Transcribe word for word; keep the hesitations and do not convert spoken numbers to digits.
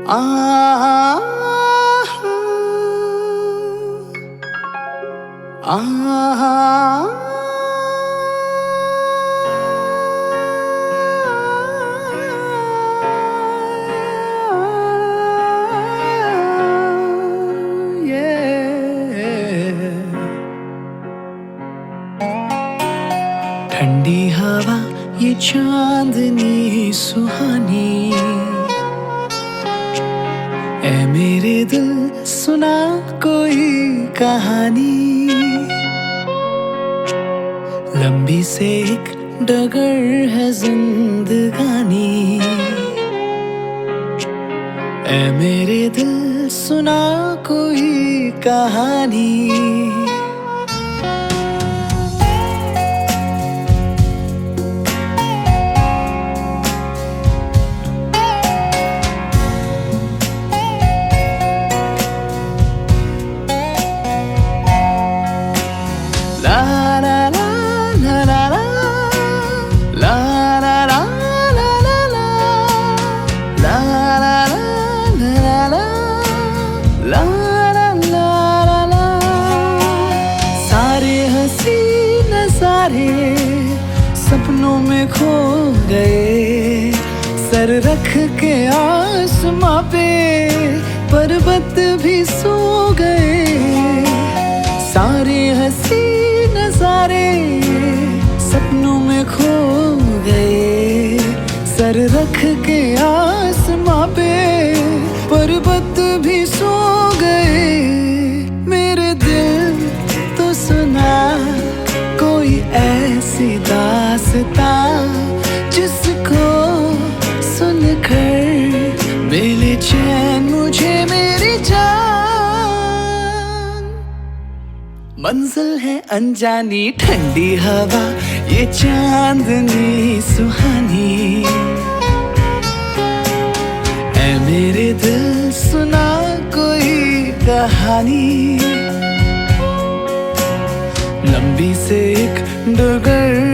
आ आ ठंडी हवा ये चांदनी सुहानी, ऐ मेरे दिल सुना कोई कहानी। लंबी से एक डगर है जिंदगानी, ऐ मेरे दिल सुना कोई कहानी। सारे हंसी नजारे सपनों में खो गए, सर रख के आसमां पे पर्वत भी सो गए। सारे हंसी नजारे सपनों में खो गए, सर रख के आसमां पे पर्वत भी सो गए। मेरे दिल तो सुना कोई ऐसी दास्तां, जिसको सुनकर मिले चैन मुझे मेरी जान। मंजिल है अनजानी, ठंडी हवा ये चांदनी सुहानी, ऐ मेरे दिल सुना कोई कहानी। लंबी से एक डगर